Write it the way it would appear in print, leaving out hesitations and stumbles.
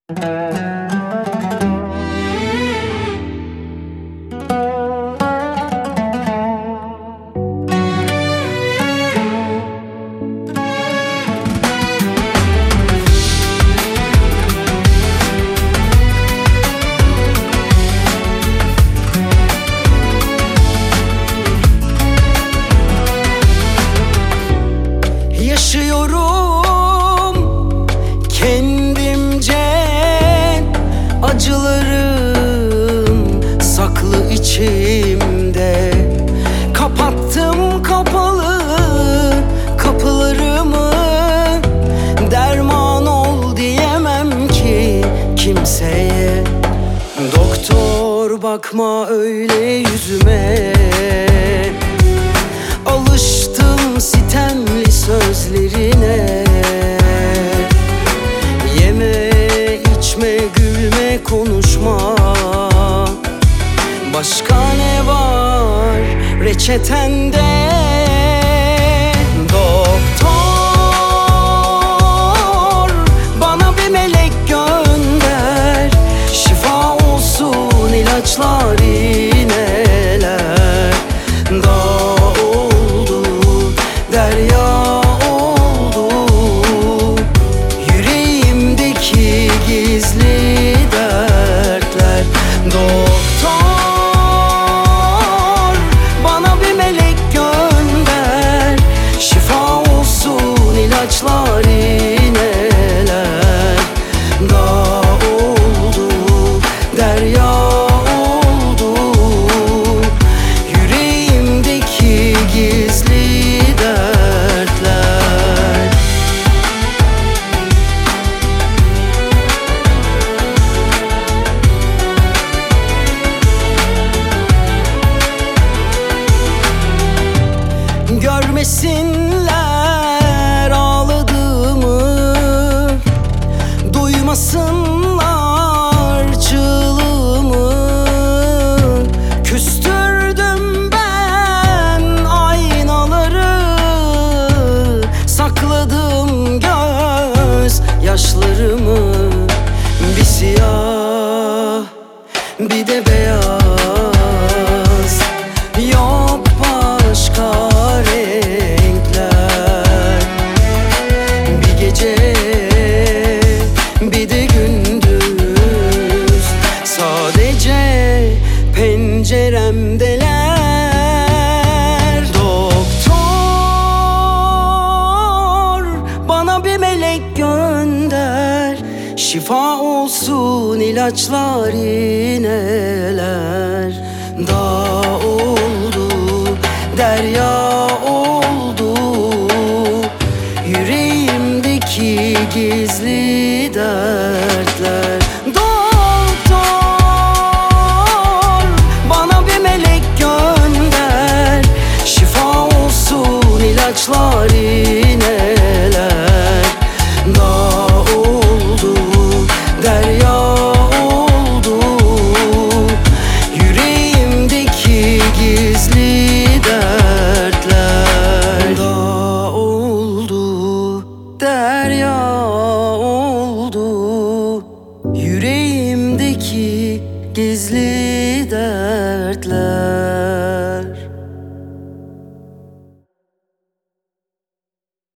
Yaşıyorum kendimce, acılarım saklı içimde. Kapattım kapalı kapılarımı, derman ol diyemem ki kimseye. Doktor bakma öyle yüzüme, alıştım sitemli sözlerine. Yeme, içme, gülme, konuşma. Başka ne var reçetende? Doktor, bana bir melek gönder, şifa olsun ilaçlar iğneler. Derya oldu yüreğimdeki gizli dertler. Doktor, bana bir melek gönder, şifa olsun ilaçlar iğneler. Dağ oldu, derya oldu yüreğimdeki gizli dertler. Görmesinler ağladığımı, duymasınlar çığlığımı. Küstürdüm ben aynaları, sakladım göz yaşlarımı. Bir siyah bir de beyaz, yok başka renkler. Bir gece bir de gündüz, sadece penceremdeler. Doktor, bana bir melek gönder, şifa olsun ilaçlar iğneler. Dağ oldu, derya oldu yüreğimdeki gizli dertler. Doktor, bana bir melek gönder, şifa olsun ilaçlar iğneler. Dağ oldu, derya oldu yüreğimdeki gizli dertler. Dağ oldu, derya